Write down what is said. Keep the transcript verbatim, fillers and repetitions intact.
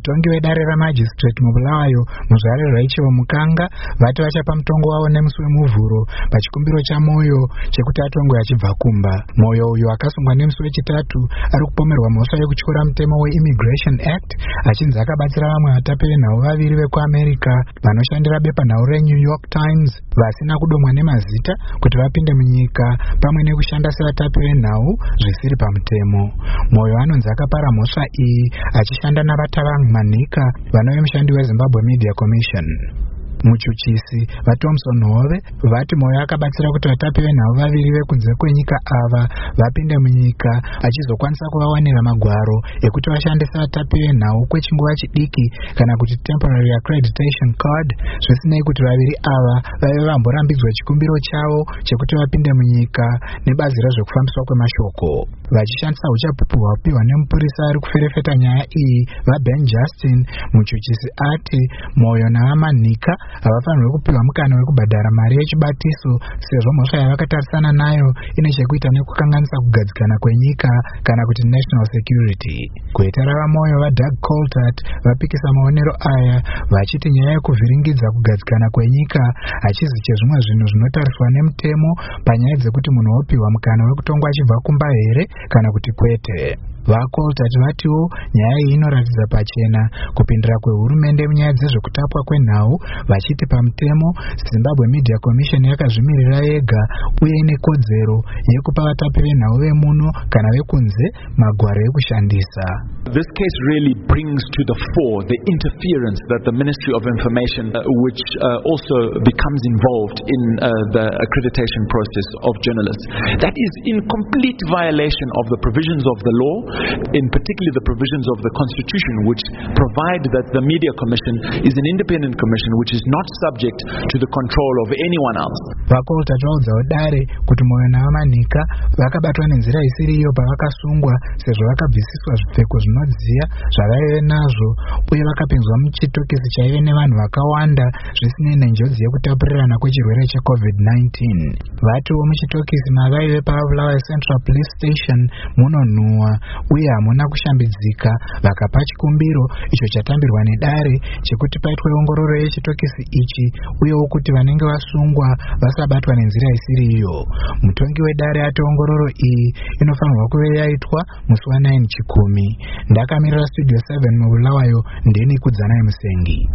mutongi wedare ramajistrate mubulawayo muzvare raichivo mukanga vati vachapa mutongo wavo nemusi wemuvhuro pachikumbiro chaMoyo chekuti atongwe achibva kumba. Moyo uyu akasungwa nemusi wechitatu ari kupomerwa mhosva yekutyora mutemo weImmigration Act achinzi akabatsira vamwe vatapi venhau vaviri vekuAmerica vanoshandira bepanhau reNew York Times vasina kudomwa nemazita kuti vapinde munyika pamwe nekushanda sevatapi venhau zvisiri pamutemo. Moyo anonzi akapara mhosva iyi achishanda naVatavangu Manika vanove mushandi weZimbabwe Media Commission. Muchuchisi vaThomson Hove vati Moyo akabatsira kuti vatapi venhau vaviri vekunze kwenyika ava vapinde munyika achizokwanisa kuvawanira magwaro ekuti vashandise vatapi venhau kwechinguva chidiki kana kuti temporary accreditation card, zvisinei kuti vaviri ava vave vamborambidzwa chikumbiro chavo chekuti vapinde munyika nebazi rezvekufambiswa kwemashoko. Vachishandisa uchapupu hwapiwa nemupurisa ari kuferefeta nyaya iyi vaBen Justin, muchuchisi ati Moyo navaManika havafanirwi kupiwa mukana wekubhadhara mari yechibatiso sezvo mhosva yavakatarisana nayo ine chekuita nekukanganisa kugadzikana kwenyika kana kuti national security. Gweta ravaMoyo vaDoug Coltart vapikisa maonero aya vachiti nyaya yekuvhiringidza kugadzikana kwenyika hachizi chezvimwe zvinhu zvinotariswa nemutemo panyaya dzekuti munhu opiwa mukana wekutongwa achibva kumba here kana kuti kwete. VaColtart vatiwo nyaya iyi inoratidza pachena kupindira kwehurumende munyaya dzezvekutapwa kwenhau vachiti pamutemo Zimbabwe Media Commission yakazvimirira yega uye ine kodzero yekupa vatapi venhau vemuno kana vekunze magwaro ekushandisa. This case really brings to the fore the interference that the Ministry of Information uh, which uh, also becomes involved in uh, the accreditation process of journalists. That is in complete violation of the provisions of the law, in particular the provisions of the Constitution, which provide that the Media Commission is an independent commission which is not subject to the control of anyone else. VaColtart vaudzawo dare kuti Moyo navaManika vakabatwa nenzira isiri iyo pavakasungwa sezvo vakabvisiswa zvipfeko zvinodziya zvavaive nazvo uye vakapinzwa muchitokisi chaive nevanhu vakawanda zvisinei nenjodzi yekutapurirana kwechirwere checovid nineteen. Vatiwo muchitokisi mavaive paVulawayo Central Police Station munonhuhwa uye hamuna kushambidzika, vakapa chikumbiro icho chatambirwa nedare chekuti paitwe ongororo yechitokisi ichi uyewo kuti vanenge vasungwa vasabatwa nenzira isiri iyo. Mutongi wedare ati ongororo iyi inofanirwa kuve yaitwa musi wa nine Chikumi. Ndakamirira Studio seven mubulawayo ndini Kudzanai Musengi.